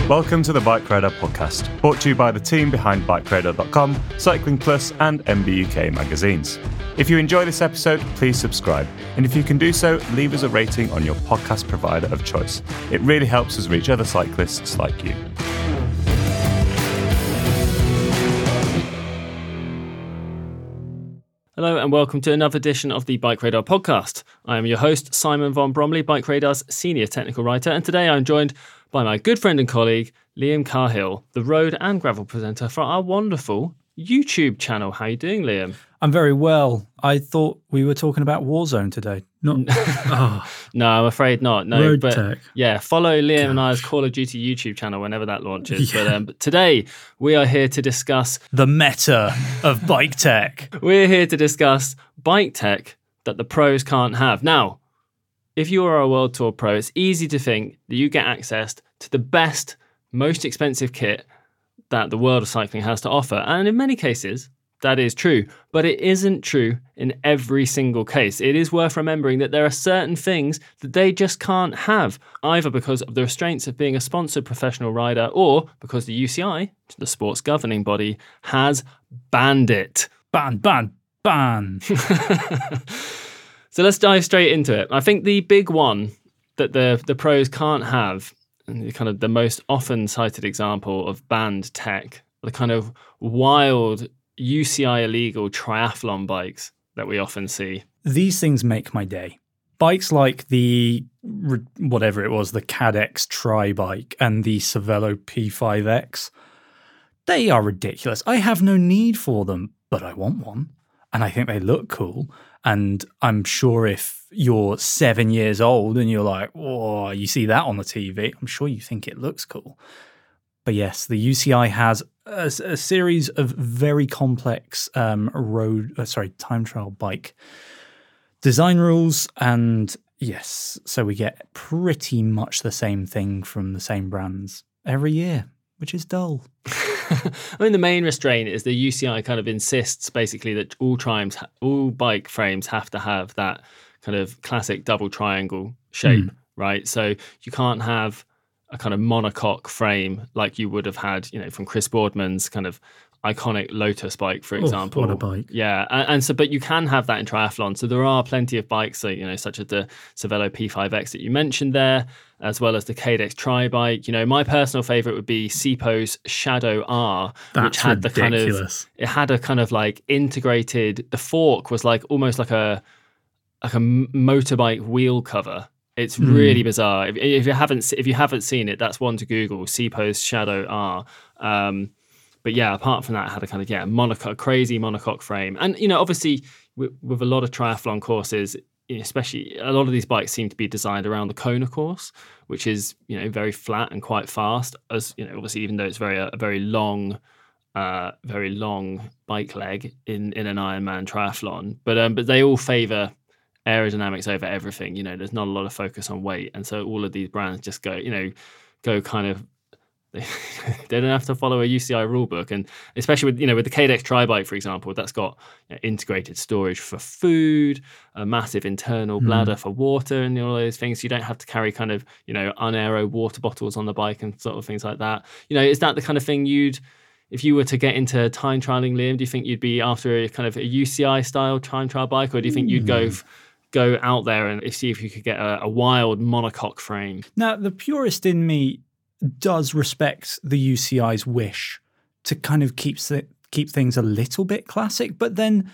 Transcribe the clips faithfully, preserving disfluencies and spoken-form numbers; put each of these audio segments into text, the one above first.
Welcome to the Bike Radar podcast, brought to you by the team behind bike radar dot com, Cycling Plus and M B U K magazines. If you enjoy this episode, please subscribe, and if you can do so, leave us a rating on your podcast provider of choice. It really helps us reach other cyclists like you. Hello and welcome to another edition of the Bike Radar podcast. I am your host, Simon von Bromley, Bike Radar's senior technical writer, and today I'm joined by my good friend and colleague, Liam Cahill, the road and gravel presenter for our wonderful YouTube channel. How are you doing, Liam? I'm very well. I thought we were talking about Warzone today. Not oh. No, I'm afraid not. No, Road but tech. Yeah, follow Liam Gosh. and I's Call of Duty YouTube channel whenever that launches. Yeah. But, um, but today we are here to discuss The meta of bike tech. We're here to discuss bike tech that the pros can't have. Now, if you are a World Tour pro, it's easy to think that you get access to the best, most expensive kit that the world of cycling has to offer. And in many cases, that is true. But it isn't true in every single case. It is worth remembering that there are certain things that they just can't have, either because of the restraints of being a sponsored professional rider or because the U C I, the sports governing body, has banned it. Ban, ban, ban. So let's dive straight into it. I think the big one that the, the pros can't have, and the kind of the most often cited example of banned tech, the kind of wild U C I illegal triathlon bikes that we often see. These things make my day. Bikes like the, whatever it was, the Cadex Tri-Bike and the Cervelo P five X, they are ridiculous. I have no need for them, but I want one. And I think they look cool. And I'm sure if you're seven years old and you're like, oh, you see that on the T V, I'm sure you think it looks cool. But yes, the U C I has a, a series of very complex um, road, uh, sorry, time trial bike design rules. And yes, so we get pretty much the same thing from the same brands every year, which is dull. I mean, the main restraint is the U C I kind of insists basically that all triumphs, all bike frames have to have that kind of classic double triangle shape, mm. right? So you can't have a kind of monocoque frame like you would have had, you know, from Chris Boardman's kind of iconic Lotus bike, for example. Oh, what a bike. Yeah. And, and so, but you can have that in triathlon. So there are plenty of bikes, so, you know, such as the Cervelo P five X that you mentioned there, as well as the Cadex Tri-Bike. You know, my personal favorite would be Sepo's Shadow R, That's which had ridiculous. the kind of, it had a kind of like integrated, the fork was like almost like a, like a motorbike wheel cover. It's really mm. bizarre. If, if you haven't if you haven't seen it, that's one to Google. Sepo's Shadow R. Um, but yeah, apart from that, it had a kind of yeah monocoque, crazy monocoque frame, and you know, obviously with, with a lot of triathlon courses, especially a lot of these bikes seem to be designed around the Kona course, which is you know very flat and quite fast. As you know, obviously, even though it's very a, a very long, uh, very long bike leg in in an Ironman triathlon, but um, but they all favour aerodynamics over everything. You know, there's not a lot of focus on weight, and so all of these brands just go, you know, go kind of. They, they don't have to follow a U C I rule book, and especially with you know with the Cadex Tri-Bike, for example, that's got you know, integrated storage for food, a massive internal mm. bladder for water, and all those things. So you don't have to carry kind of you know unaero water bottles on the bike and sort of things like that. You know, is that the kind of thing you'd? If you were to get into time trialing, Liam, do you think you'd be after a kind of a U C I style time trial bike, or do you think you'd go? F- go out there and see if you could get a, a wild monocoque frame? Now, the purist in me does respect the U C I's wish to kind of keep, keep things a little bit classic, but then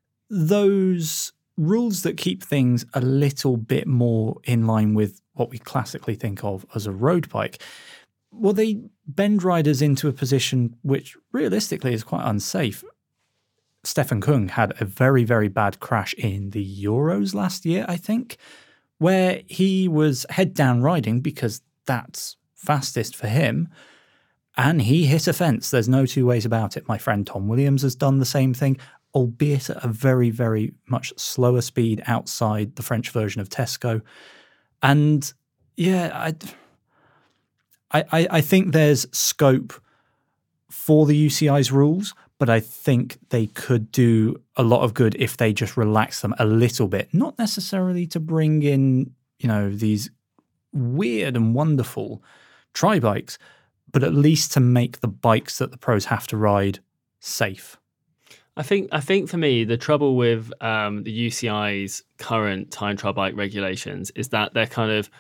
those rules that keep things a little bit more in line with what we classically think of as a road bike, well, they bend riders into a position which realistically is quite unsafe. Stefan Kung had a very, very bad crash in the Euros last year, I think, where he was head down riding because that's fastest for him, and he hit a fence. There's no two ways about it. My friend Tom Williams has done the same thing, albeit at a very, very much slower speed outside the French version of Tesco. And yeah, I, I, I think there's scope for the U C I's rules, but I think they could do a lot of good if they just relax them a little bit. Not necessarily to bring in, you know, these weird and wonderful tri-bikes, but at least to make the bikes that the pros have to ride safe. I think I think for me, the trouble with um, the U C I's current time trial bike regulations is that they're kind of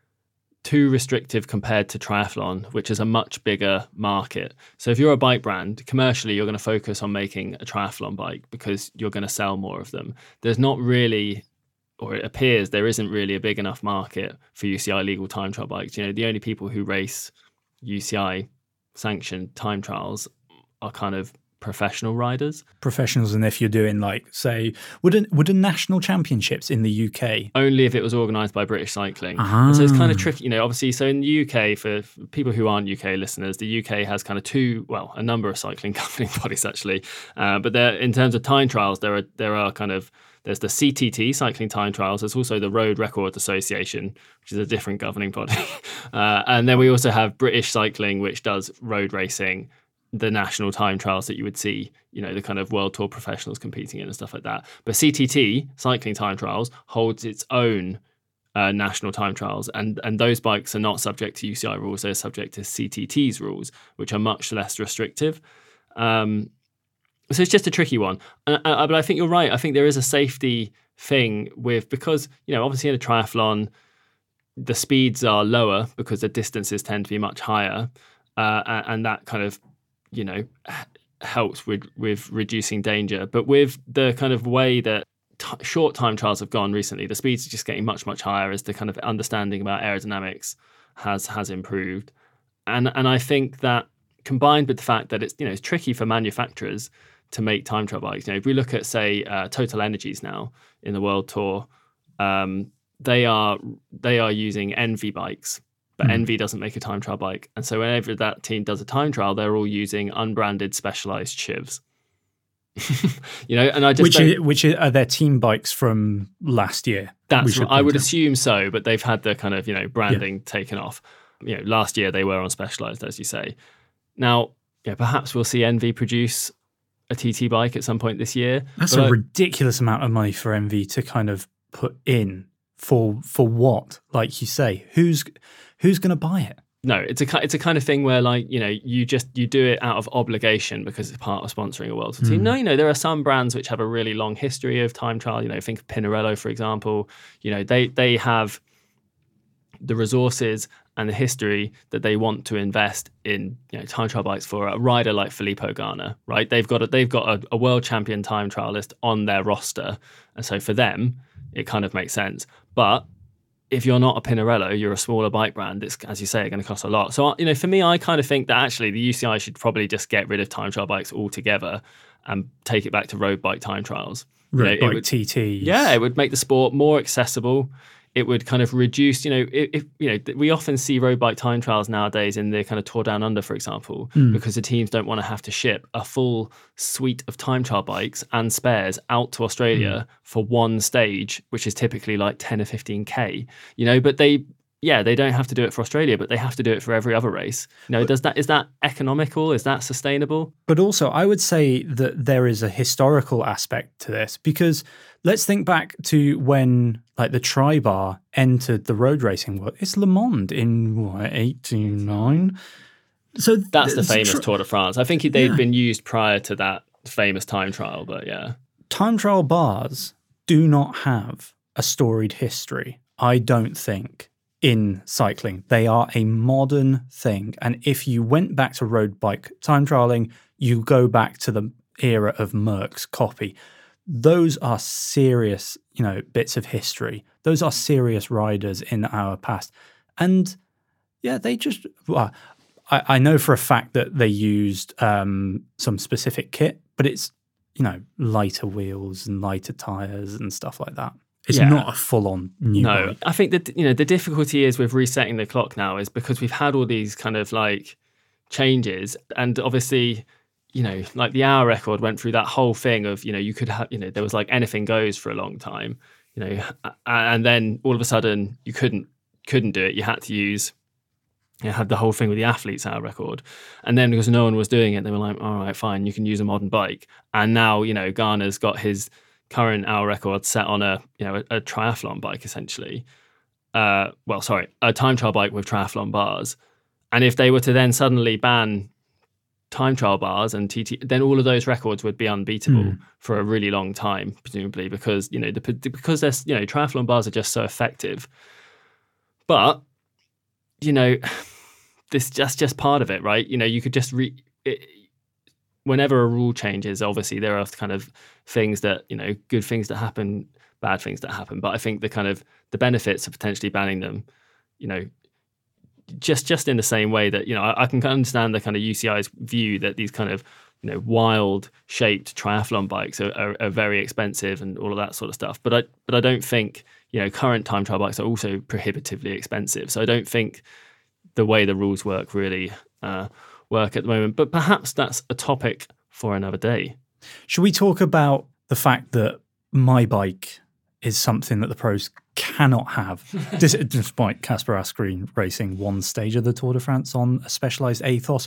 too restrictive compared to triathlon, which is a much bigger market. So if you're a bike brand, commercially, you're going to focus on making a triathlon bike because you're going to sell more of them. There's not really, or it appears there isn't really a big enough market for U C I legal time trial bikes. You know, the only people who race U C I sanctioned time trials are kind of professional riders. Professionals, and if you're doing like, say, would a, would a national championships in the U K? Only if it was organised by British Cycling. Ah. And so it's kind of tricky, you know, obviously, so in the U K, for, for people who aren't U K listeners, the U K has kind of two, well, a number of cycling governing bodies actually. Uh, but there, in terms of time trials, there are there are kind of, there's the C T T, Cycling Time Trials. There's also the Road Record Association, which is a different governing body. uh, and then we also have British Cycling, which does road racing, the national time trials that you would see, you know, the kind of World Tour professionals competing in and stuff like that. But C T T, Cycling Time Trials, holds its own uh, national time trials. And, and those bikes are not subject to U C I rules. They're subject to C T T's rules, which are much less restrictive. Um, so it's just a tricky one. Uh, uh, but I think you're right. I think there is a safety thing with, because, you know, obviously in a triathlon, the speeds are lower because the distances tend to be much higher. Uh, and that kind of, you know, helps with, with reducing danger. But with the kind of way that t- short time trials have gone recently, the speeds are just getting much, much higher as the kind of understanding about aerodynamics has has improved. And and I think that combined with the fact that it's, you know, it's tricky for manufacturers to make time trial bikes. You know, if we look at, say, uh, Total Energies now in the World Tour, um, they are they are using Envy bikes. But mm. Envy doesn't make a time trial bike. And so whenever that team does a time trial, they're all using unbranded specialized shivs. You know, and I just which are, which are their team bikes from last year. That's what I would out. assume so, but they've had the kind of, you know, branding yeah. taken off. You know, last year they were on specialized, as you say. Now, yeah, perhaps we'll see Envy produce a T T bike at some point this year. That's a I, ridiculous amount of money for Envy to kind of put in for for what? Like you say, who's who's going to buy it? No, it's a it's a kind of thing where, like, you know, you just you do it out of obligation because it's part of sponsoring a World Tour team. Mm. No, you know, there are some brands which have a really long history of time trial. You know, think of Pinarello, for example. You know, they they have the resources and the history that they want to invest in, you know, time trial bikes for a rider like Filippo Ganna, right? They've got a, they've got a, a world champion time trialist on their roster, and so for them, it kind of makes sense. But if you're not a Pinarello, you're a smaller bike brand, it's, as you say, going to cost a lot. So, you know, for me, I kind of think that actually the U C I should probably just get rid of time trial bikes altogether and take it back to road bike time trials. Road you know, bike would, T Ts. Yeah, it would make the sport more accessible. It would kind of reduce, you know, if, if you know, we often see road bike time trials nowadays in the kind of Tour Down Under, for example, mm. because the teams don't want to have to ship a full suite of time trial bikes and spares out to Australia mm. for one stage, which is typically like ten or fifteen K, you know, but they, yeah, they don't have to do it for Australia, but they have to do it for every other race. You know, but, does that, is that economical? Is that sustainable? But also, I would say that there is a historical aspect to this, because let's think back to when, like, the Tri-Bar entered the road racing world. It's Le Mans in, what, eighty-nine? So that's the famous tri- Tour de France. I think they'd yeah. been used prior to that famous time trial, but yeah. Time trial bars do not have a storied history, I don't think, in cycling. They are a modern thing. And if you went back to road bike time trialing, you go back to the era of Merck's copy. Those are serious, you know, bits of history. Those are serious riders in our past. And yeah, they just, well, I, I know for a fact that they used um, some specific kit, but it's, you know, lighter wheels and lighter tires and stuff like that. It's yeah. not a full-on new No, bike. I think that, you know, the difficulty is with resetting the clock now is because we've had all these kind of like changes, and obviously, you know, like the hour record went through that whole thing of, you know, you could have, you know, there was like anything goes for a long time, you know, and then all of a sudden you couldn't couldn't do it. You had to use, you had the whole thing with the athletes hour record, and then because no one was doing it, they were like, all right, fine, you can use a modern bike. And now, you know, Garner's got his current hour record set on a, you know, a, a triathlon bike essentially. Uh, well, sorry, a time trial bike with triathlon bars. and if they were to then suddenly ban time trial bars and T T, then all of those records would be unbeatable mm. for a really long time, presumably, because you know the because there's you know triathlon bars are just so effective. But you know, this just just part of it, right? You know, you could just re. It, whenever a rule changes, obviously there are kind of things that you know, good things that happen, bad things that happen. But I think the kind of the benefits of potentially banning them, you know. Just, just in the same way that you know, I, I can understand the kind of U C I's view that these kind of you know wild-shaped triathlon bikes are, are, are very expensive and all of that sort of stuff. But I, but I don't think you know current time trial bikes are also prohibitively expensive. So I don't think the way the rules work really uh, work at the moment. But perhaps that's a topic for another day. Should we talk about the fact that my bike is something that the pros cannot have, despite Kasper Asgreen racing one stage of the Tour de France on a Specialized Athos?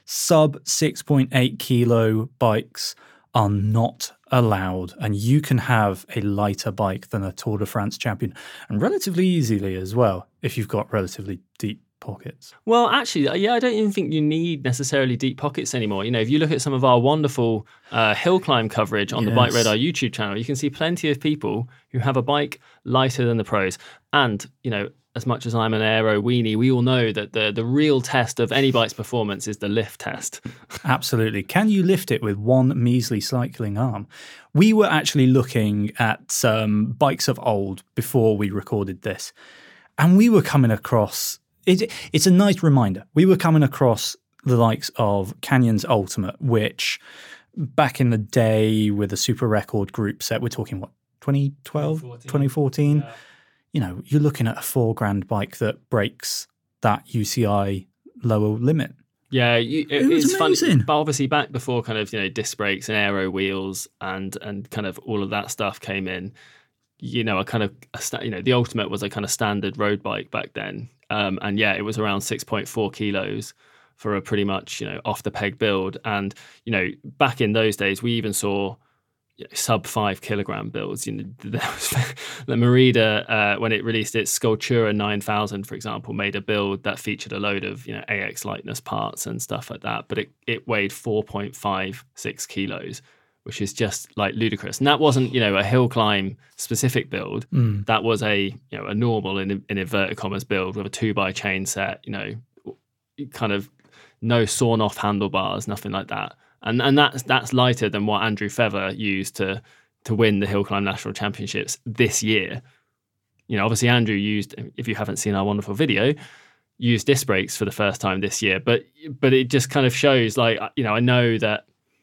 Sub six point eight kilo bikes are not allowed, and you can have a lighter bike than a Tour de France champion, and relatively easily as well, if you've got relatively deep pockets. Well, actually, yeah, I don't even think you need necessarily deep pockets anymore. You know, if you look at some of our wonderful uh, hill climb coverage on yes. the Bike Radar YouTube channel, you can see plenty of people who have a bike lighter than the pros. And, you know, as much as I'm an aero weenie, we all know that the, the real test of any bike's performance is the lift test. Absolutely. Can you lift it with one measly cycling arm? We were actually looking at some um, bikes of old before we recorded this, and we were coming across It, it's a nice reminder. We were coming across the likes of Canyon's Ultimate, which back in the day with a super record group set, we're talking what, twenty twelve, twenty fourteen? Yeah. You know, you're looking at a four grand bike that breaks that U C I lower limit. Yeah, you, it, it it's fun. But obviously back before kind of, you know, disc brakes and aero wheels and, and kind of all of that stuff came in, you know, a kind of, a, you know, the Ultimate was a kind of standard road bike back then. Um, and yeah, it was around six point four kilos for a pretty much, you know, off the peg build. And, you know, back in those days, we even saw you know, sub five kilogram builds. You know, there was the Merida, uh, when it released its Sculptura nine thousand, for example, made a build that featured a load of, you know, A X lightness parts and stuff like that. But it, it weighed four point five six kilos, which is just like ludicrous. And that wasn't, you know, a hill climb specific build. Mm. That was a, you know, a normal in, in inverted commas build with a two by chain set, you know, kind of no sawn off handlebars, nothing like that. And and that's that's lighter than what Andrew Feather used to to win the hill climb national championships this year. You know, obviously Andrew used, if you haven't seen our wonderful video, used disc brakes for the first time this year. But but it just kind of shows, like, you know, I know that,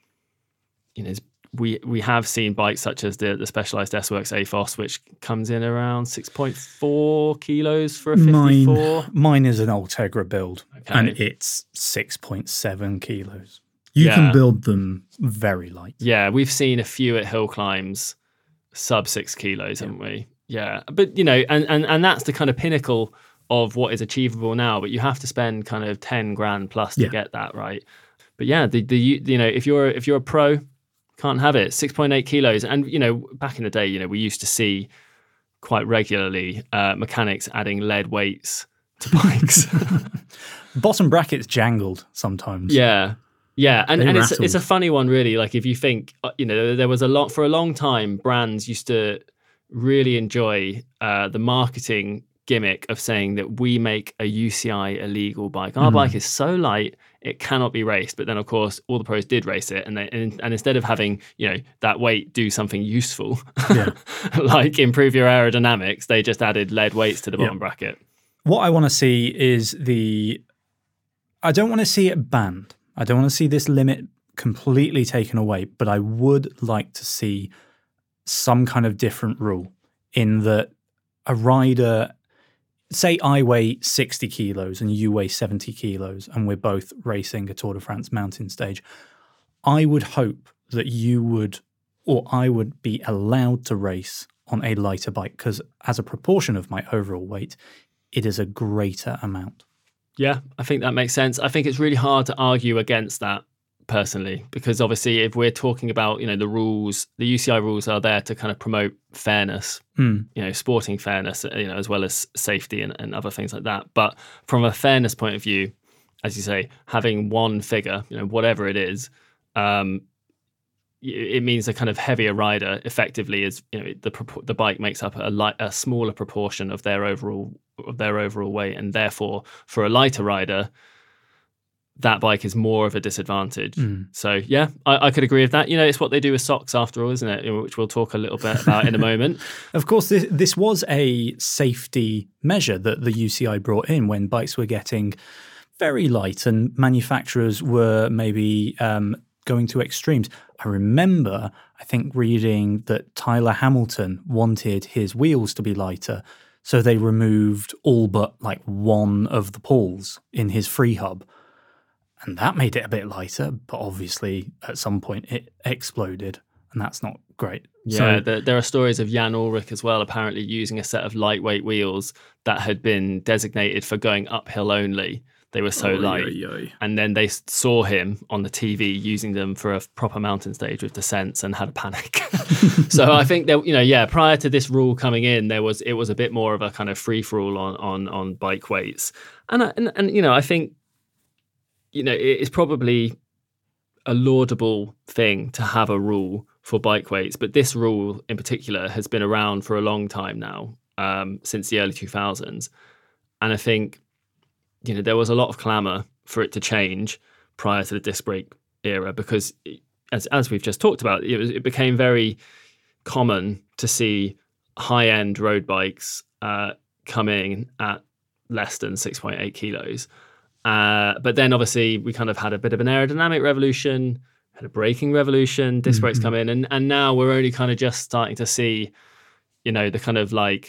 you know, we we have seen bikes such as the the Specialized S-Works Athos, which comes in around six point four kilos for a fifty-four. Mine, mine is an Ultegra build, okay. And it's six point seven kilos. You yeah. can build them very light. Yeah, we've seen a few at hill climbs sub six kilos, yeah. haven't we? Yeah, but you know, and, and and that's the kind of pinnacle of what is achievable now. But you have to spend kind of ten grand plus to yeah. get that, right? But yeah, the the you know, if you're if you're a pro, can't have it. six point eight kilos. And, you know, back in the day, you know, we used to see quite regularly uh, mechanics adding lead weights to bikes. Bottom brackets jangled sometimes. Yeah. Yeah. And, and it's, it's a funny one, really. Like, if you think, you know, there was a lot, for a long time, brands used to really enjoy uh, the marketing gimmick of saying that we make a U C I illegal bike. Our mm. bike is so light, it cannot be raced. But then, of course, all the pros did race it. And, they, and, and instead of having, you know, that weight do something useful, yeah. like improve your aerodynamics, they just added lead weights to the bottom yeah. bracket. What I want to see is the... I don't want to see it banned. I don't want to see this limit completely taken away, but I would like to see some kind of different rule in that a rider... Say I weigh sixty kilos and you weigh seventy kilos and we're both racing a Tour de France mountain stage. I would hope that you would, or I would be allowed to race on a lighter bike, because as a proportion of my overall weight, it is a greater amount. Yeah, I think that makes sense. I think it's really hard to argue against that personally, because obviously if we're talking about, you know, the rules, the U C I rules are there to kind of promote fairness, mm. you know, sporting fairness, you know, as well as safety and, and other things like that. But from a fairness point of view, as you say, having one figure, you know, whatever it is, um, it means a kind of heavier rider effectively is, you know, the the bike makes up a light, a smaller proportion of their overall of their overall weight, and therefore for a lighter rider, that bike is more of a disadvantage. Mm. So yeah, I, I could agree with that. You know, it's what they do with socks after all, isn't it? Which we'll talk a little bit about in a moment. Of course, this this was a safety measure that the U C I brought in when bikes were getting very light and manufacturers were maybe um, going to extremes. I remember, I think, reading that Tyler Hamilton wanted his wheels to be lighter, so they removed all but like one of the pawls in his free hub. And that made it a bit lighter, but obviously at some point it exploded, and that's not great. Yeah, so, there, there are stories of Jan Ullrich as well, apparently using a set of lightweight wheels that had been designated for going uphill only. They were so oh, light. Oy, oy. And then they saw him on the T V using them for a proper mountain stage with descents and had a panic. So I think that, you know, yeah, prior to this rule coming in, there was it was a bit more of a kind of free for all on on on bike weights. And and and you know, I think, you know, it's probably a laudable thing to have a rule for bike weights, but this rule in particular has been around for a long time now, um, since the early two thousands. And I think, you know, there was a lot of clamour for it to change prior to the disc brake era because, as as we've just talked about, it, was, it became very common to see high-end road bikes uh, coming at less than six point eight kilos. Uh, but then obviously we kind of had a bit of an aerodynamic revolution, had a braking revolution, disc brakes mm-hmm. come in, and, and now we're only kind of just starting to see, you know, the kind of like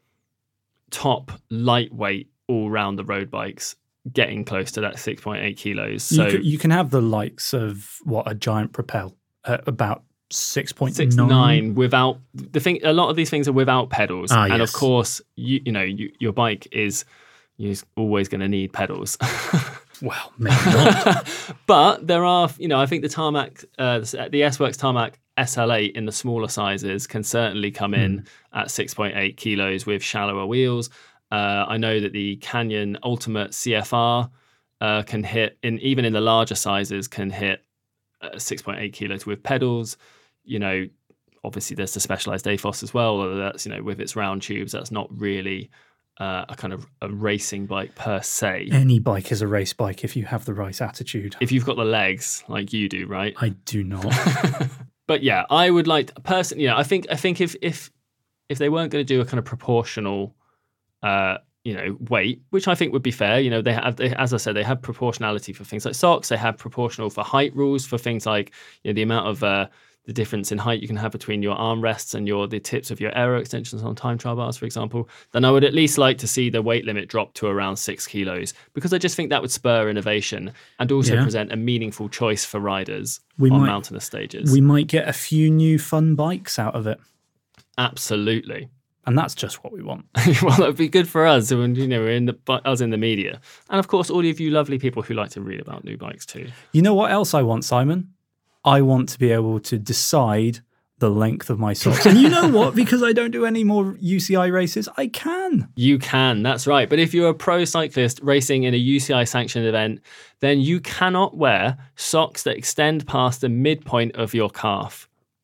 top lightweight all round the road bikes getting close to that six point eight kilos. So you can, you can have the likes of what a Giant Propel at about six point nine. six point nine without the thing. A lot of these things are without pedals, ah, and yes. of course, you you know, you, your bike is you're always going to need pedals. Well, maybe not. But there are, you know, I think the tarmac, uh, the S-Works Tarmac S L eight in the smaller sizes can certainly come in mm. at six point eight kilos with shallower wheels. Uh, I know that the Canyon Ultimate C F R uh, can hit, in even in the larger sizes, can hit uh, six point eight kilos with pedals. You know, obviously there's the Specialized A F O S as well, although that's, you know, with its round tubes, that's not really uh, a kind of a racing bike per se. Any bike is a race bike if you have the right attitude. If you've got the legs like you do, right? I do not. But yeah, I would like to, personally, you know, I think I think if if if they weren't going to do a kind of proportional Uh, you know, weight, which I think would be fair. You know, they have, they, as I said, they have proportionality for things like socks. They have proportional for height rules for things like, you know, the amount of uh, the difference in height you can have between your armrests and your the tips of your aero extensions on time trial bars, for example. Then I would at least like to see the weight limit drop to around six kilos because I just think that would spur innovation and also yeah. present a meaningful choice for riders we on might, mountainous stages. We might get a few new fun bikes out of it. Absolutely. And that's just what we want. Well, that'd be good for us, when, you know, we're in the us in the media, and of course, all of you lovely people who like to read about new bikes too. You know what else I want, Simon? I want to be able to decide the length of my socks. And you know what? Because I don't do any more U C I races, I can. You can. That's right. But if you're a pro cyclist racing in a U C I sanctioned event, then you cannot wear socks that extend past the midpoint of your calf.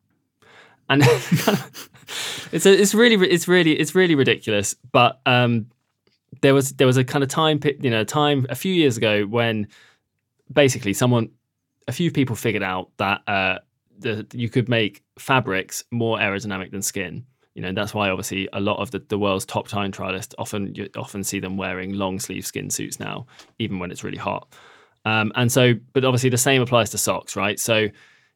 And it's a, it's really it's really it's really ridiculous. But um, there was there was a kind of time you know time a few years ago when basically someone a few people figured out that uh, the, you could make fabrics more aerodynamic than skin. You know, that's why obviously a lot of the, the world's top time trialists often you often see them wearing long sleeve skin suits now, even when it's really hot. Um, and so, but obviously the same applies to socks, right? So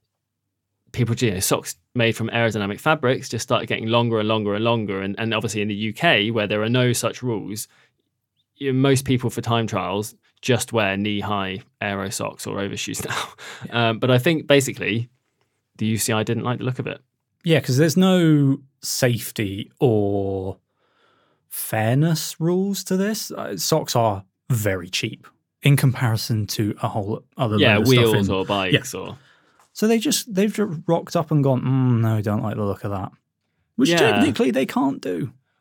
people, you know, socks made from aerodynamic fabrics just started getting longer and longer and longer. And, and obviously in the U K, where there are no such rules, you know, most people for time trials just wear knee-high aero socks or overshoes now. Yeah. Um, but I think basically the U C I didn't like the look of it. Yeah, because there's no safety or fairness rules to this. Uh, socks are very cheap in comparison to a whole other yeah load of wheels stuff in, or bikes yeah. or so they just they've just rocked up and gone, mm, no, don't like the look of that, which yeah. technically they can't do.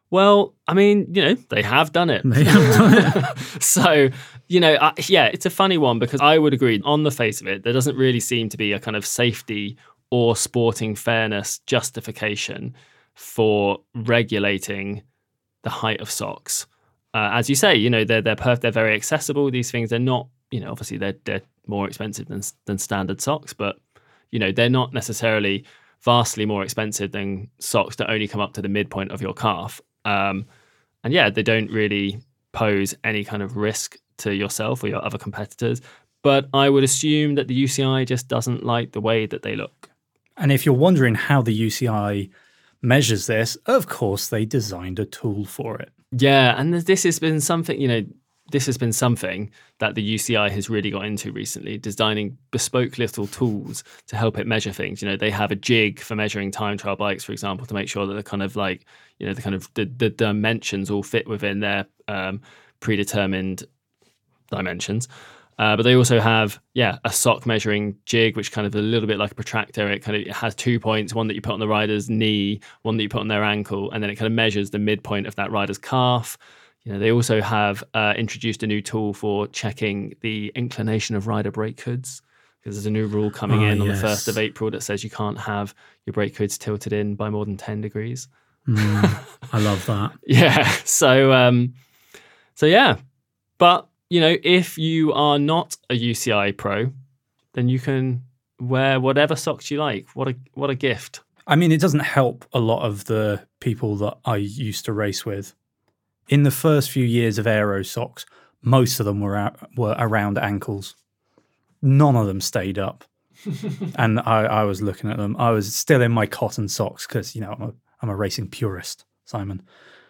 Well, I mean, you know, they have done it. They have done it. So, you know, I, yeah, it's a funny one because I would agree on the face of it, there doesn't really seem to be a kind of safety or sporting fairness justification for regulating the height of socks. Uh, as you say, you know, they're they're perf- they're very accessible. These things, they're not, you know, obviously they're they're more expensive than than standard socks, but you know, they're not necessarily vastly more expensive than socks that only come up to the midpoint of your calf. Um, and yeah, they don't really pose any kind of risk to yourself or your other competitors. But I would assume that the U C I just doesn't like the way that they look. And if you're wondering how the U C I measures this, of course, they designed a tool for it. Yeah, and this has been something, you know, this has been something that the U C I has really got into recently, designing bespoke little tools to help it measure things. You know, they have a jig for measuring time trial bikes, for example, to make sure that the kind of like, you know, the kind of the, the dimensions all fit within their um, predetermined dimensions. Uh, but they also have, yeah, a sock measuring jig, which kind of a little bit like a protractor. It kind of it has two points, one that you put on the rider's knee, one that you put on their ankle, and then it kind of measures the midpoint of that rider's calf. You know, they also have uh, introduced a new tool for checking the inclination of rider brake hoods, because there's a new rule coming oh, in on yes. the first of April that says you can't have your brake hoods tilted in by more than ten degrees. Mm, I love that. Yeah. So, um, so yeah, but you know, if you are not a U C I pro, then you can wear whatever socks you like. What a what a gift. I mean, it doesn't help a lot of the people that I used to race with. In the first few years of aero socks, most of them were out, were around ankles. None of them stayed up. And I, I was looking at them. I was still in my cotton socks because, you know, I'm a, I'm a racing purist, Simon.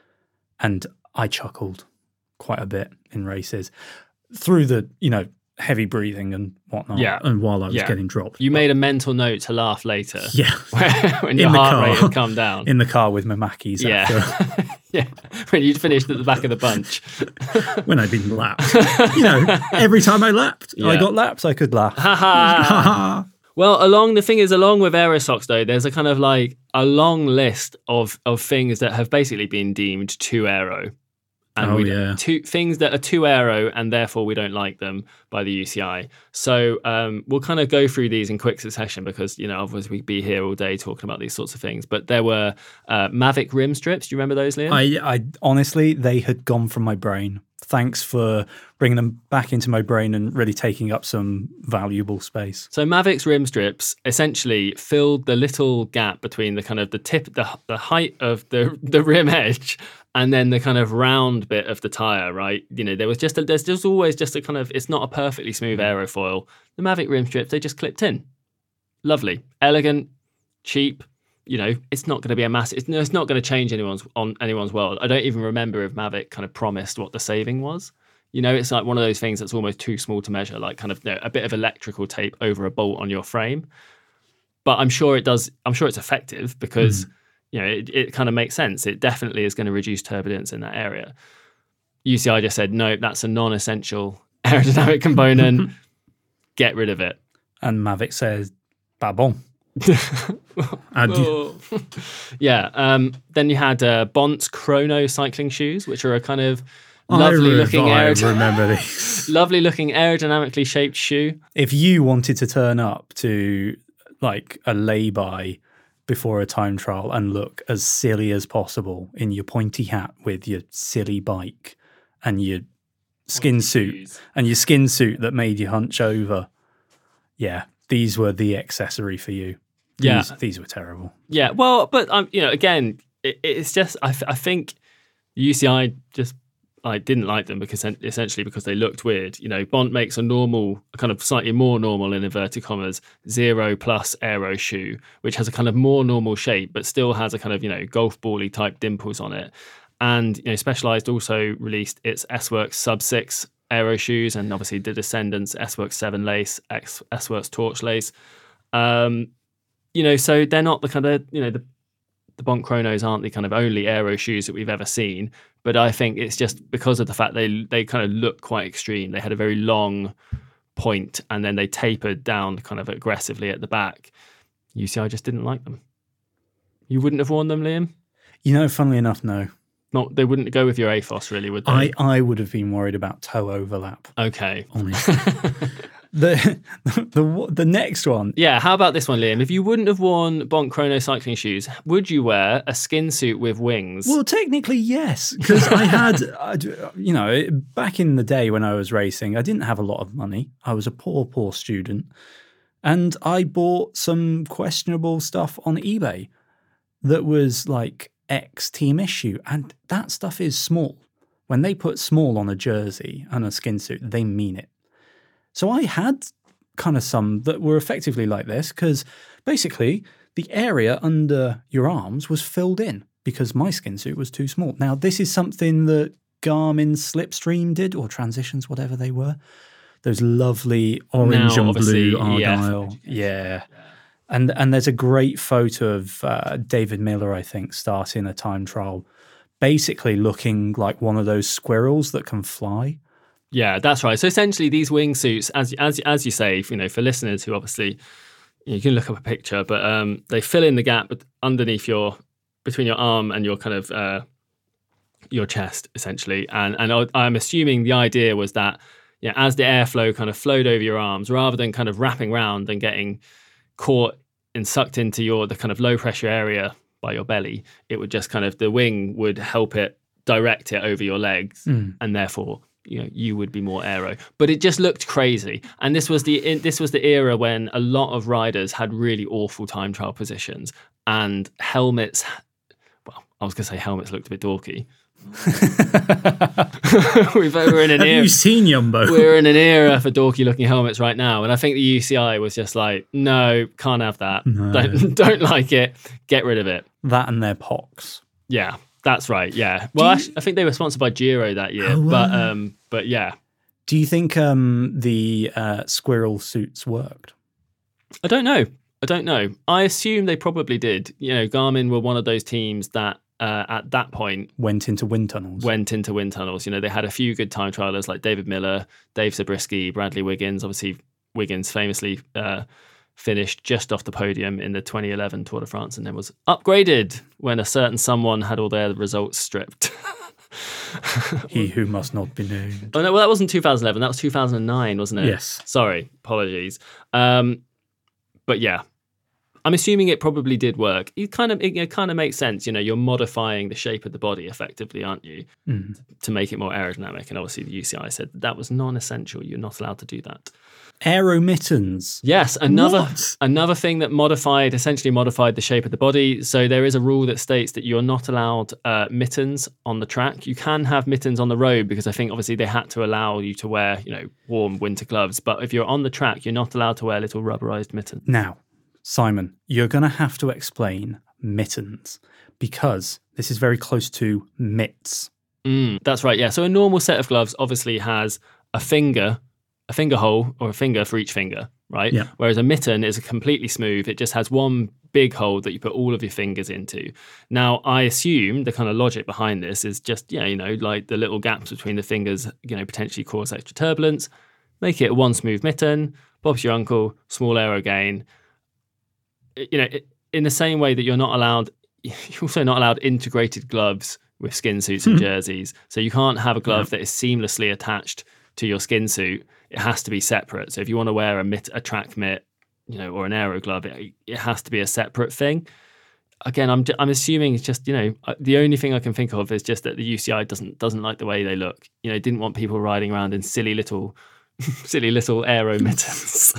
And I chuckled quite a bit in races through the, you know, heavy breathing and whatnot. Yeah. And while I was Yeah. getting dropped. You made a mental note to laugh later. Yeah. When your In the heart car. rate had come down. In the car with my Mackies. Yeah. After, Yeah. When you'd finished at the back of the bunch. when I'd been lapped. You know, every time I lapped, I Yeah. got laps, I could laugh. Ha ha. Well, along the thing is, along with Aerosocks, though, there's a kind of like a long list of of things that have basically been deemed too aero. And Oh, we yeah. two things that are too aero, and therefore we don't like them by the U C I. So um, we'll kind of go through these in quick succession because, you know, otherwise we'd be here all day talking about these sorts of things. But there were uh, Mavic rim strips. Do you remember those, Liam? I, I honestly, they had gone from my brain. Thanks for bringing them back into my brain and really taking up some valuable space. So Mavic's rim strips essentially filled the little gap between the kind of the tip, the the height of the the rim edge, and then the kind of round bit of the tire. Right? You know, there was just a, there's just always just a kind of it's not a perfectly smooth aerofoil. The Mavic rim strips, they just clipped in. Lovely, elegant, cheap. You know, it's not going to be a massive. It's, it's not going to change anyone's on anyone's world. I don't even remember if Mavic kind of promised what the saving was. You know, it's like one of those things that's almost too small to measure, like kind of you know, a bit of electrical tape over a bolt on your frame. But I'm sure it does. I'm sure it's effective because mm. you know it, it kind of makes sense. It definitely is going to reduce turbulence in that area. U C I just said no. That's a non-essential aerodynamic component. Get rid of it. And Mavic says, "Bah bon." Oh. Yeah. Um, then you had uh, Bont's Chrono cycling shoes, which are a kind of lovely I looking re- I aerodynamic, remember these. lovely looking aerodynamically shaped shoe. If you wanted to turn up to like a lay-by before a time trial and look as silly as possible in your pointy hat with your silly bike and your skin Pointy suit shoes. and your skin suit that made you hunch over, yeah, these were the accessory for you. These, Yeah. these were terrible. Yeah. Well, but um, you know, again, it, it's just I, I think U C I just I didn't like them because essentially because they looked weird. You know, Bont makes a normal, a kind of slightly more normal in inverted commas, zero plus aero shoe, which has a kind of more normal shape, but still has a kind of, you know, golf bally type dimples on it. And, you know, Specialized also released its S-Works Sub six aero shoes and obviously the Descendants S-Works seven lace, S-Works Torch lace. Um, you know, so they're not the kind of, you know, the the Bont Chronos aren't the kind of only aero shoes that we've ever seen, but I think it's just because of the fact they they kind of look quite extreme. They had a very long point and then they tapered down kind of aggressively at the back. U C I just didn't like them. You wouldn't have worn them, Liam? You know, funnily enough, no. not they wouldn't go with your A F O S really, would they? I, I would have been worried about toe overlap. Okay. Honestly. the, the the next one. Yeah, how about this one, Liam? If you wouldn't have worn Bonk Chrono cycling shoes, would you wear a skin suit with wings? Well, technically, yes, because I had, you know, back in the day when I was racing, I didn't have a lot of money. I was a poor, poor student. And I bought some questionable stuff on eBay that was like X team issue. And that stuff is small. When they put small on a jersey and a skin suit, they mean it. So I had kind of some that were effectively like this because basically the area under your arms was filled in because my skin suit was too small. Now, this is something that Garmin Slipstream did, or Transitions, whatever they were. Those lovely orange Now, and blue yeah. Argyle. Yeah. And and there's a great photo of uh, David Miller, I think, starting a time trial, basically looking like one of those squirrels that can fly. Yeah, that's right. So essentially, these wingsuits, as as as you say, you know, for listeners who obviously you can look up a picture, but um, they fill in the gap underneath your between your arm and your kind of uh, your chest, essentially. And and I'm assuming the idea was that, yeah, as the airflow kind of flowed over your arms, rather than kind of wrapping around and getting caught and sucked into your the kind of low pressure area by your belly, it would just kind of the wing would help it direct it over your legs, mm. and therefore, you know, you would be more aero. But it just looked crazy. And this was the in, this was the era when a lot of riders had really awful time trial positions, and helmets. Well, I was going to say helmets looked a bit dorky. We've, we're in an Have era, you seen Jumbo? We're in an era for dorky looking helmets right now, and I think the U C I was just like, no, can't have that. No. Don't don't like it. Get rid of it. That and their pox. Yeah, that's right. Yeah. Well, you... actually, I think they were sponsored by Giro that year, oh, but wow. um, but yeah. Do you think um the uh, squirrel suits worked? I don't know. I don't know. I assume they probably did. You know, Garmin were one of those teams that. Uh, at that point, went into wind tunnels. Went into wind tunnels. You know, they had a few good time trialers like David Miller, Dave Zabriskie, Bradley Wiggins. Obviously, Wiggins famously uh, finished just off the podium in the twenty eleven Tour de France, and then was upgraded when a certain someone had all their results stripped. He who must not be named. Oh no, well that wasn't two thousand eleven. That was two thousand nine, wasn't it? Yes. Sorry, apologies. Um, but yeah. I'm assuming it probably did work. It kind of it, it kind of makes sense. You know, you're modifying the shape of the body effectively, aren't you, mm. to make it more aerodynamic? And obviously, the U C I said that, that was non-essential. You're not allowed to do that. Aero mittens. Yes, another what? another thing that modified, essentially modified the shape of the body. So there is a rule that states that you're not allowed uh, mittens on the track. You can have mittens on the road because I think obviously they had to allow you to wear, you know, warm winter gloves. But if you're on the track, you're not allowed to wear little rubberized mittens. Now, Simon, you're going to have to explain mittens because this is very close to mitts. Mm, that's right, yeah. So a normal set of gloves obviously has a finger, a finger hole or a finger for each finger, right? Yeah. Whereas a mitten is completely smooth. It just has one big hole that you put all of your fingers into. Now, I assume the kind of logic behind this is just, yeah, you know, like the little gaps between the fingers, you know, potentially cause extra turbulence. Make it a one smooth mitten, Bob's your uncle, small aero gain. You know, in the same way that you're not allowed, you're also not allowed integrated gloves with skin suits and jerseys. So you can't have a glove yeah. that is seamlessly attached to your skin suit. It has to be separate. So if you want to wear a mitt, a track mitt, you know, or an aero glove, it, it has to be a separate thing. Again, I'm I'm assuming it's just, you know, the only thing I can think of is just that the U C I doesn't doesn't like the way they look. You know, didn't want people riding around in silly little. Silly little aero mittens.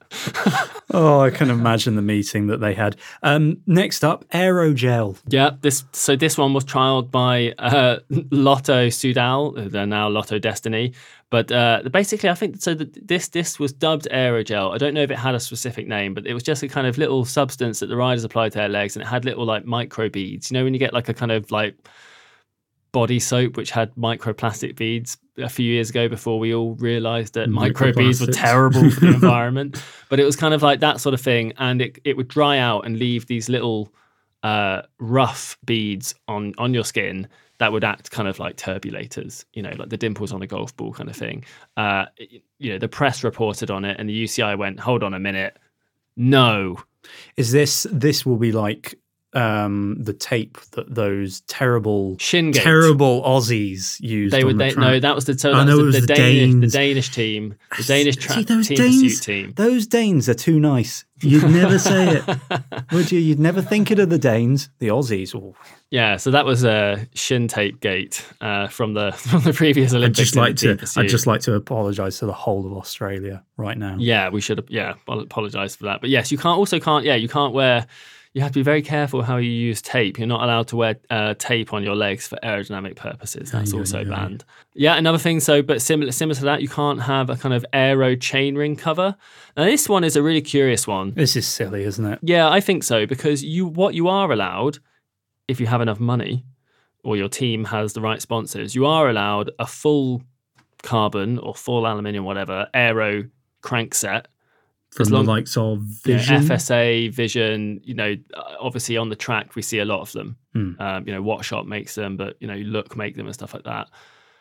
Oh, I can imagine the meeting that they had. Um, next up, aerogel. Yeah, this so this one was trialed by uh, Lotto Soudal. They're now Lotto Destiny. But uh, basically, I think so. That this this was dubbed aerogel. I don't know if it had a specific name, but it was just a kind of little substance that the riders applied to their legs, and it had little like micro beads. You know, when you get like a kind of like body soap which had microplastic beads a few years ago before we all realized that micro beads were terrible for the environment. But it was kind of like that sort of thing, and it it would dry out and leave these little uh, rough beads on on your skin that would act kind of like turbulators, you know, like the dimples on a golf ball kind of thing. Uh, you know, the press reported on it, and the U C I went, "Hold on a minute, no." Is this this will be like um, the tape that those terrible, Shingate. terrible Aussies used. They on would. the They, track. no, that was the. So Oh, that no, was it the, was the the Danish, Danes. the Danish team, the Danish tra- See, those team Danes, pursuit team. Those Danes are too nice. You'd never say it, would you? You'd never think it of the Danes. The Aussies. Oh. Yeah, so that was a uh, shin tape gate uh, from the from the previous I'd Olympics. just in like the team to. pursuit. I'd just like to apologise to the whole of Australia right now. Yeah, we should. Yeah, apologise for that. But yes, you can't. Also, can't. Yeah, you can't wear. You have to be very careful how you use tape. You're not allowed to wear uh, tape on your legs for aerodynamic purposes. That's Aye, also aye, aye. banned. Yeah, another thing. So, but similar similar to that, you can't have a kind of aero chainring cover. Now, this one is a really curious one. This is silly, isn't it? Yeah, I think so, because you what you are allowed, if you have enough money, or your team has the right sponsors, you are allowed a full carbon or full aluminium, whatever, aero crankset. From As the long- likes of Yeah, Vision. F S A, Vision, you know, uh, obviously on the track we see a lot of them. Hmm. Um, you know, Wattshop makes them, but you know, Look make them and stuff like that.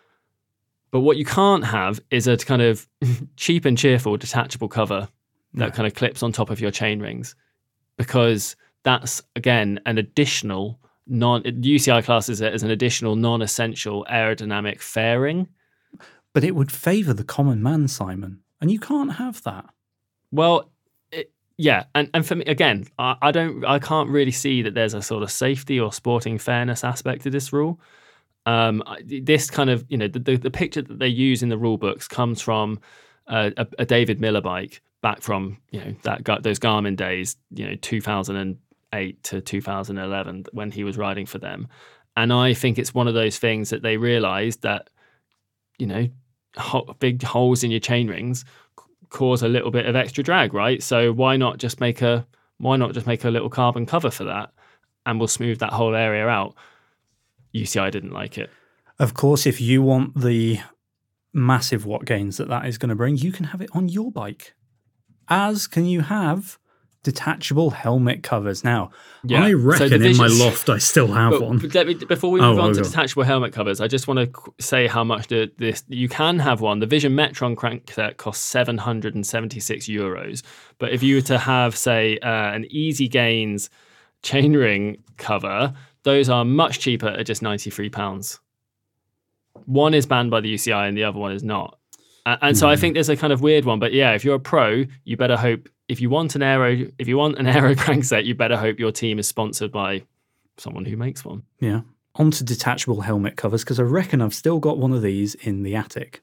But what you can't have is a kind of cheap and cheerful detachable cover that No. kind of clips on top of your chain rings, because that's again an additional non U C I classes it as an additional non-essential aerodynamic fairing. But it would favour the common man, Simon, and you can't have that. Well, it, yeah, and, and for me again, I, I don't, I can't really see that there's a sort of safety or sporting fairness aspect to this rule. Um, I- this kind of, you know, the, the, the picture that they use in the rule books comes from uh, a, a David Miller bike back from, you know, that Gar- those Garmin days, you know, two thousand eight to two thousand eleven when he was riding for them, and I think it's one of those things that they realised that, you know, ho- big holes in your chain rings cause a little bit of extra drag, right? So why not just make a why not just make a little carbon cover for that, and we'll smooth that whole area out. U C I didn't like it. Of course, if you want the massive watt gains that that is going to bring, you can have it on your bike. As can you have detachable helmet covers. Now, Yeah. I So reckon the in my visions- loft I still have But, one. but let me, before we Oh, move on oh, to go on. detachable helmet covers, I just want to qu- say how much the, this you can have one. The Vision Metron crankset costs seven hundred seventy-six euros, but if you were to have, say, uh, an Easy Gains chainring cover, those are much cheaper at just ninety-three pounds. One is banned by the U C I and the other one is not. Uh, and so I think there's a kind of weird one. But yeah, if you're a pro, you better hope if you want an aero, if you want an aero crankset, you better hope your team is sponsored by someone who makes one. Yeah. Onto detachable helmet covers, because I reckon I've still got one of these in the attic.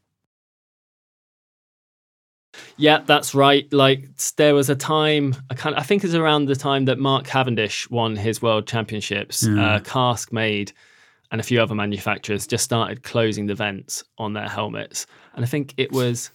Yeah, that's right. Like there was a time, I kind I think it's around the time that Mark Cavendish won his world championships. Yeah. Uh, Cask Made and a few other manufacturers just started closing the vents on their helmets, and I think it was.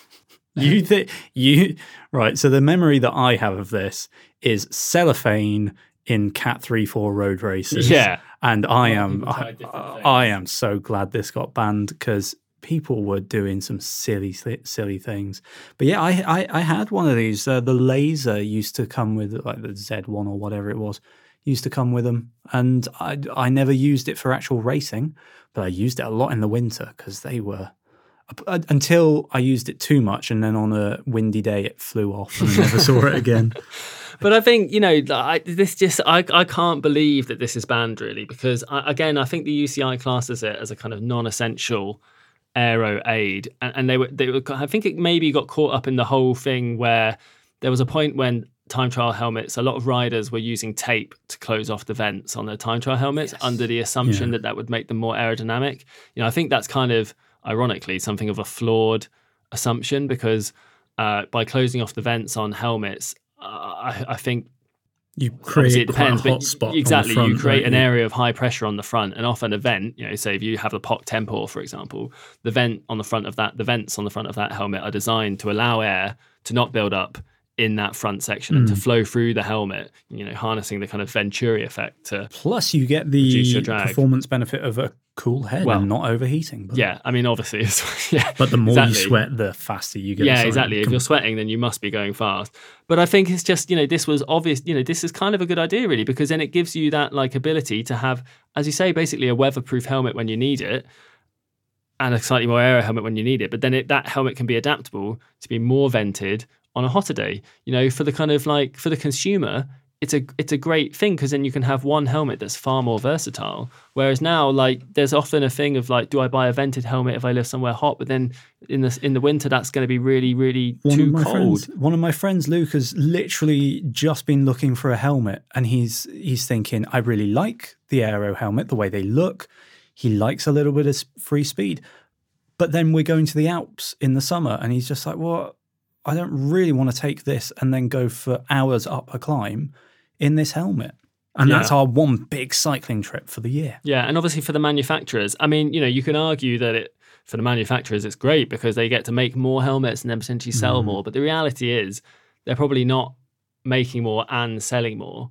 You think you right? So the memory that I have of this is cellophane in Cat three four road races. Yeah. and I am people I, tried different things. I am so glad this got banned, because people were doing some silly silly things. But yeah, I I, I had one of these. Uh, the laser used to come with, like the Z one or whatever it was, used to come with them, and I I never used it for actual racing, but I used it a lot in the winter because they were. Uh, until I used it too much, and then on a windy day it flew off and I never saw it again. But I think, you know, I, this just, I, I can't believe that this is banned really, because I, again, I think the U C I classes it as a kind of non-essential aero aid. And, and they were, they were, I think it maybe got caught up in the whole thing where there was a point when time trial helmets, a lot of riders were using tape to close off the vents on their time trial helmets Yes. under the assumption Yeah. that that would make them more aerodynamic. You know, I think that's kind of, ironically, something of a flawed assumption, because uh, by closing off the vents on helmets, uh, I, I think You obviously create it depends, quite a but hot spot. on exactly, the front, you create don't an you? area of high pressure on the front, and off an event, you know, say if you have the P O C Tempor, for example, the vent on the front of that, the vents on the front of that helmet are designed to allow air to not build up in that front section and to Mm. flow through the helmet, you know, harnessing the kind of Venturi effect to. Plus, you get Reduce your the drag. performance benefit of a cool head Well, and not overheating. But, Yeah, I mean, obviously, it's, yeah. but the more exactly. you sweat, the faster you get. Yeah, inside. exactly. If Come- you're sweating, then you must be going fast. But I think it's just, you know, this was obvious, you know, this is kind of a good idea, really, because then it gives you that like ability to have, as you say, basically a weatherproof helmet when you need it and a slightly more aero helmet when you need it. But then it, that helmet can be adaptable to be more vented on a hotter day. You know, for the kind of like, for the consumer, it's a it's a great thing because then you can have one helmet that's far more versatile. Whereas now, like, there's often a thing of like, do I buy a vented helmet if I live somewhere hot? But then in the in the winter, that's going to be really, really one too of my cold. Friends, one of my friends, Luke, has literally just been looking for a helmet, and he's he's thinking, I really like the Aero helmet, the way they look. He likes a little bit of free speed, but then we're going to the Alps in the summer, and he's just like, well, I don't really want to take this and then go for hours up a climb in this helmet. And Yeah. that's our one big cycling trip for the year. Yeah, and obviously for the manufacturers, I mean, you know, you can argue that it for the manufacturers it's great because they get to make more helmets and then potentially sell Mm. more. But the reality is they're probably not making more and selling more.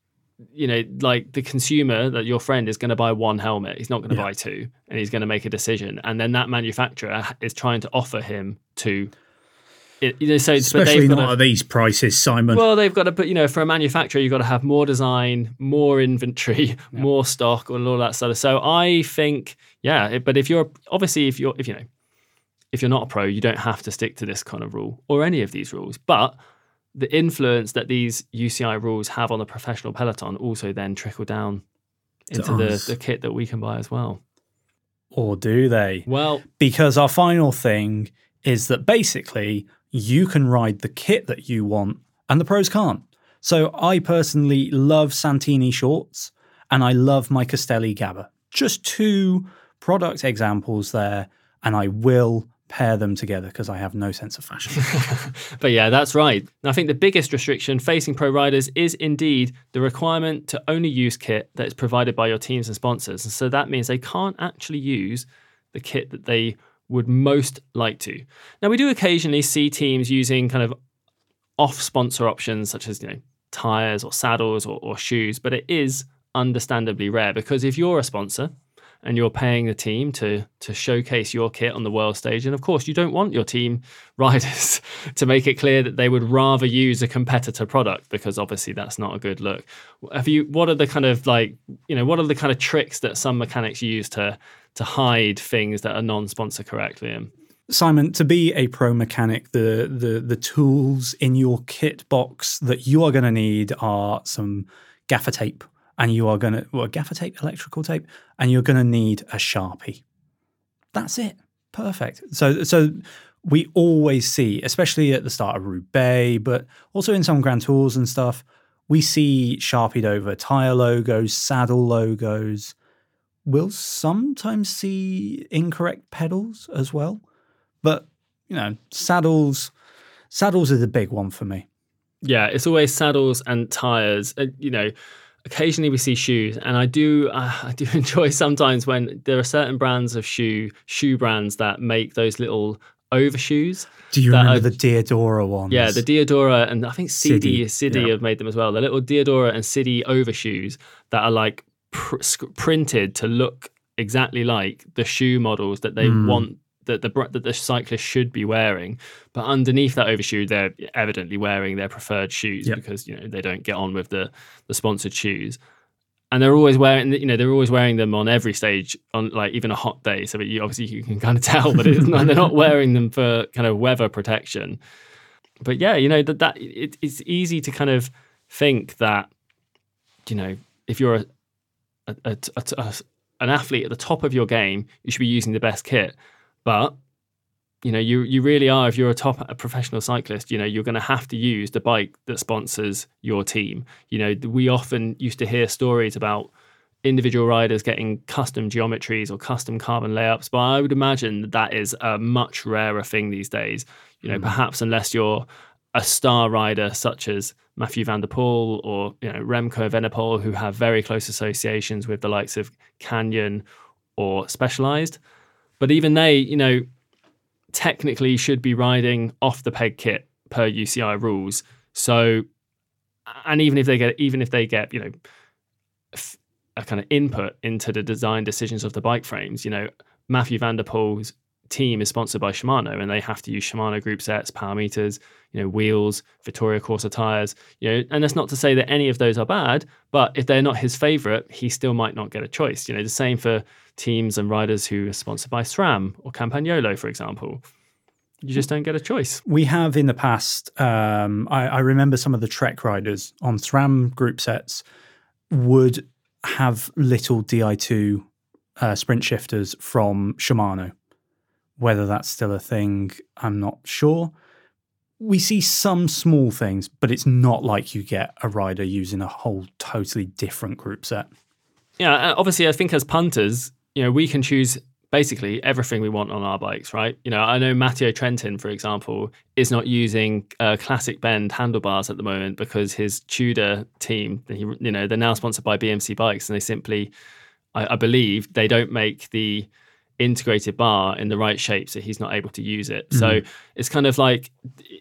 You know, like the consumer, that your friend is going to buy one helmet, he's not going to Yeah. buy two, and he's going to make a decision. And then that manufacturer is trying to offer him two. It, you know, so but Especially they've not got to, at these prices, Simon. well, they've got to put, you know, for a manufacturer, you've got to have more design, more inventory, more stock, and all that sort of. So I think, yeah, it- but if you're obviously if you're if you know if you're not a pro, you don't have to stick to this kind of rule or any of these rules. But the influence that these U C I rules have on the professional peloton also then trickle down into the, us. the kit that we can buy as well. Or do they? Well, Because our final thing is that basically you can ride the kit that you want and the pros can't. So I personally love Santini shorts and I love my Castelli Gabba. Just two product examples there, and I will pair them together because I have no sense of fashion. but yeah, that's right. I think the biggest restriction facing pro riders is indeed the requirement to only use kit that is provided by your teams and sponsors. And so that means they can't actually use the kit that they would most like to. Now, we do occasionally see teams using kind of off-sponsor options such as, you know, tires or saddles or, or shoes, but it is understandably rare because if you're a sponsor and you're paying the team to to showcase your kit on the world stage, and of course you don't want your team riders to make it clear that they would rather use a competitor product because obviously that's not a good look. Have you? What are the kind of like you know what are the kind of tricks that some mechanics use to to hide things that are non-sponsor correct, Liam? Simon, to be a pro mechanic, the the the tools in your kit box that you are going to need are some gaffer tape, and you are going to well, gaffer tape, electrical tape, and you're going to need a Sharpie. That's it. Perfect. So so we always see, especially at the start of Roubaix, but also in some Grand Tours and stuff, we see Sharpied over tire logos, saddle logos. We'll sometimes see incorrect pedals as well. But, you know, saddles saddles are the big one for me. Yeah, it's always saddles and tires. Uh, you know, occasionally we see shoes, and I do uh, I do enjoy sometimes when there are certain brands of shoe shoe brands that make those little overshoes. Do you that remember are- the Diodora ones? Yeah, the Diodora, and I think Cidi, Cidi, Cidi yeah. have made them as well. The little Diodora and Cidi overshoes that are like pr- sc- printed to look exactly like the shoe models that they Mm. want that the br- that the cyclist should be wearing, but underneath that overshoe, they're evidently wearing their preferred shoes Yep. because you know they don't get on with the the sponsored shoes. And they're always wearing, you know, they're always wearing them on every stage, on like even a hot day. So that you obviously you can kind of tell, but it's not, they're not wearing them for kind of weather protection. But yeah, you know that that it, it's easy to kind of think that, you know, if you're a, a, a, a, a an athlete at the top of your game, you should be using the best kit. But you know, you you really are. If you're a top a professional cyclist, you know, you're going to have to use the bike that sponsors your team. You know, we often used to hear stories about individual riders getting custom geometries or custom carbon layups, but I would imagine that that is a much rarer thing these days. You know, mm. perhaps unless you're a star rider such as Mathieu van der Poel or you know Remco Evenepoel, who have very close associations with the likes of Canyon or Specialized. But even they, you know, technically should be riding off the peg kit per U C I rules. So, and even if they get, even if they get, you know, a kind of input into the design decisions of the bike frames, you know, Mathieu van der Poel's team is sponsored by Shimano, and they have to use Shimano group sets, power meters, you know, wheels, Vittoria Corsa tires, you know, and that's not to say that any of those are bad, but if they're not his favorite, he still might not get a choice. You know, the same for teams and riders who are sponsored by SRAM or Campagnolo, for example. you just don't get a choice. We have in the past, um, I, I remember some of the Trek riders on SRAM group sets would have little D I two uh, sprint shifters from Shimano. Whether that's still a thing, I'm not sure. We see some small things, but it's not like you get a rider using a whole totally different group set. Yeah, obviously, I think as punters, you know, we can choose basically everything we want on our bikes, right? You know, I know Matteo Trentin, for example, is not using uh, Classic Bend handlebars at the moment because his Tudor team, he, you know, they're now sponsored by B M C Bikes, and they simply, I, I believe, they don't make the integrated bar in the right shape, so he's not able to use it. Mm-hmm. So it's kind of like,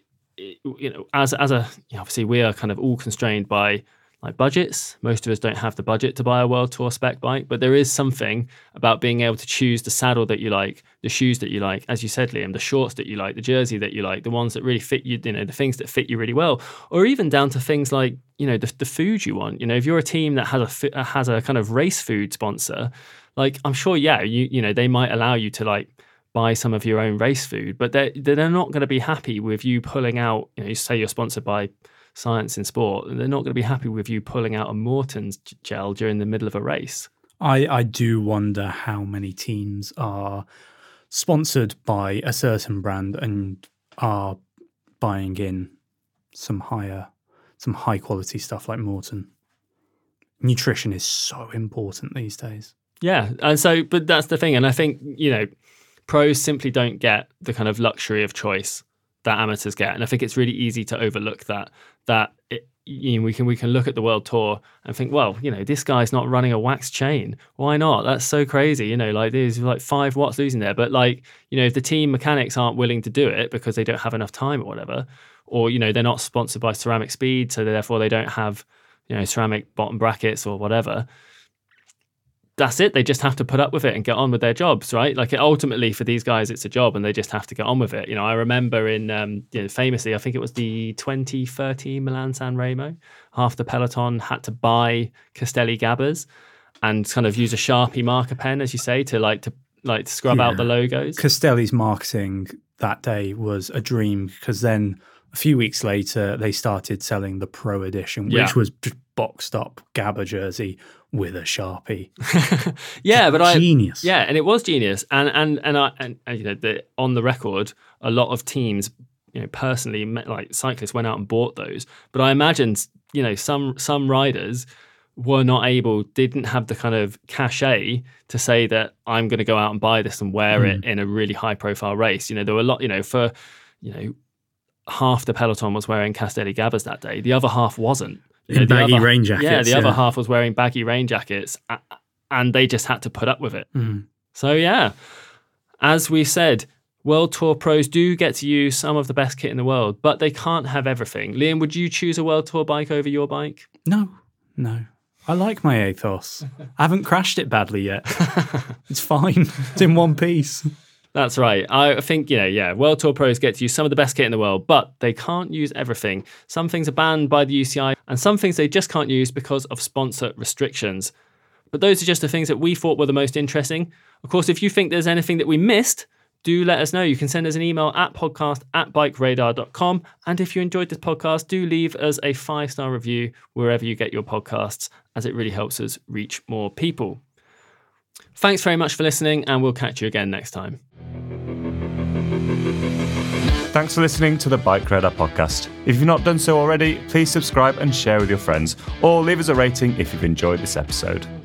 you know, as as a, you know, obviously we are kind of all constrained by like budgets. Most of us don't have the budget to buy a World Tour spec bike, but there is something about being able to choose the saddle that you like, the shoes that you like, as you said, Liam, the shorts that you like, the jersey that you like, the ones that really fit you, you know, the things that fit you really well, or even down to things like, you know, the, the food you want. You know, if you're a team that has a has a kind of race food sponsor, like I'm sure, yeah, you you know, they might allow you to like buy some of your own race food, but they're, they're not going to be happy with you pulling out, you know, say you're sponsored by Science in Sport, and they're not going to be happy with you pulling out a Morton's gel during the middle of a race. I, I do wonder how many teams are sponsored by a certain brand and are buying in some higher, some high quality stuff like Morton. Nutrition is so important these days. Yeah, and so, but that's the thing, and I think, you know, pros simply don't get the kind of luxury of choice that amateurs get, and I think it's really easy to overlook that. That it, you know, we can we can look at the World Tour and think, well, you know, this guy's not running a wax chain. Why not? That's so crazy. You know, like there's like five watts losing there, but like, you know, if the team mechanics aren't willing to do it because they don't have enough time or whatever, or you know, they're not sponsored by Ceramic Speed, so therefore they don't have, you know, ceramic bottom brackets or whatever. That's it. They just have to put up with it and get on with their jobs, right? Like ultimately for these guys, it's a job and they just have to get on with it. You know, I remember in, um, you know, famously, I think it was the twenty thirteen Milan San Remo, half the peloton had to buy Castelli Gabbers and kind of use a Sharpie marker pen, as you say, to like to like to scrub yeah. out the logos. Castelli's marketing that day was a dream because then a few weeks later they started selling the Pro Edition, which yeah. was just boxed up Gabber jersey with a Sharpie. yeah, but I genius. Yeah, and it was genius. And and and I and, and you know, the, on the record, a lot of teams, you know, personally, like cyclists, went out and bought those. But I imagine, you know, some some riders were not able, didn't have the kind of cachet to say that I'm going to go out and buy this and wear mm. it in a really high profile race. You know, there were a lot. You know, for you know, half the peloton was wearing Castelli Gabbers that day. The other half wasn't. You know, in baggy other, rain jackets. Yeah, the yeah. other half was wearing baggy rain jackets, and they just had to put up with it. Mm. So yeah, as we said, World Tour pros do get to use some of the best kit in the world, but they can't have everything. Liam, would you choose a World Tour bike over your bike? No, no. I like my Athos. I haven't crashed it badly yet. It's fine. It's in one piece. That's right. I think, you know, yeah, World Tour pros get to use some of the best kit in the world, but they can't use everything. Some things are banned by the U C I, and some things they just can't use because of sponsor restrictions. But those are just the things that we thought were the most interesting. Of course, if you think there's anything that we missed, do let us know. You can send us an email at podcast at bikeradar dot com. And if you enjoyed this podcast, do leave us a five-star review wherever you get your podcasts, as it really helps us reach more people. Thanks very much for listening, and we'll catch you again next time. Thanks for listening to the Bike Radar podcast. If you've not done so already, please subscribe and share with your friends, or leave us a rating if you've enjoyed this episode.